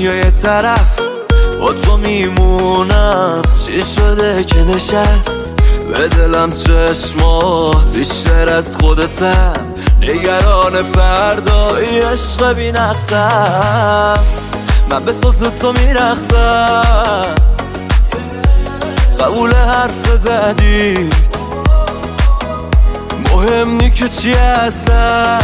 دنیا یه طرف با تو میمونم. چی شده که نشست به دلم چشمات بیشتر از خودتم، نگران فردا توی عشق بی نقصم. من به ساز تو میرقصم، قبول حرف بعدیت مهم نی که چی هستم.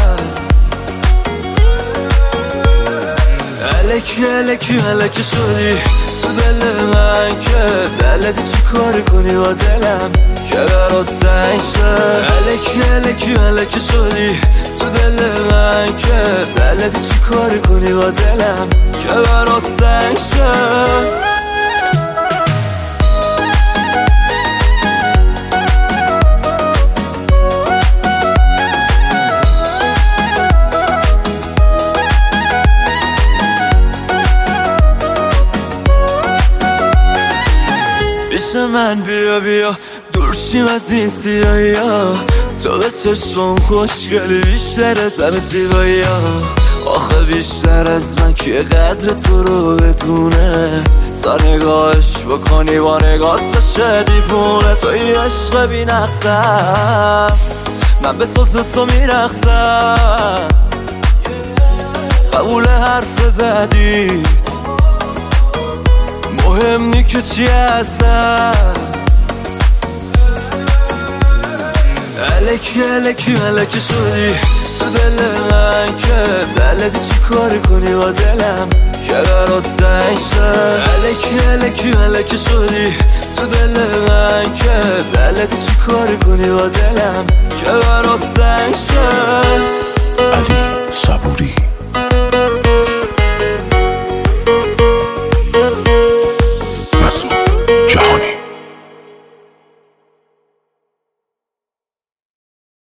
الکی شدی تو دل من که بلدی چی کار کنی با دلم که برات تنگ شد. الکی شدی تو دل من که بلدی چی کار کنی با دلم که برات تنگ شد. پیش من بیا دور شیم از این سیاهی ها، تو به چشمم خوشگلی بیشتر از همه زیبایی ها. آخه بیشتر از من که قدر تو رو بدونه، سر نگاهش بکنی با نگاهت بشه دیوونه. توی عشق بی نقصم، من به ساز تو میرقصم، قبول حرف بعدیت مهم نی که چی هستم. الکی شدی تو دل من که بلدی چی کار کنی با دلم که برات تنگ شد. الکی شدی تو دل من که بلدی چی کار کنی با دلم که برات تنگ شد.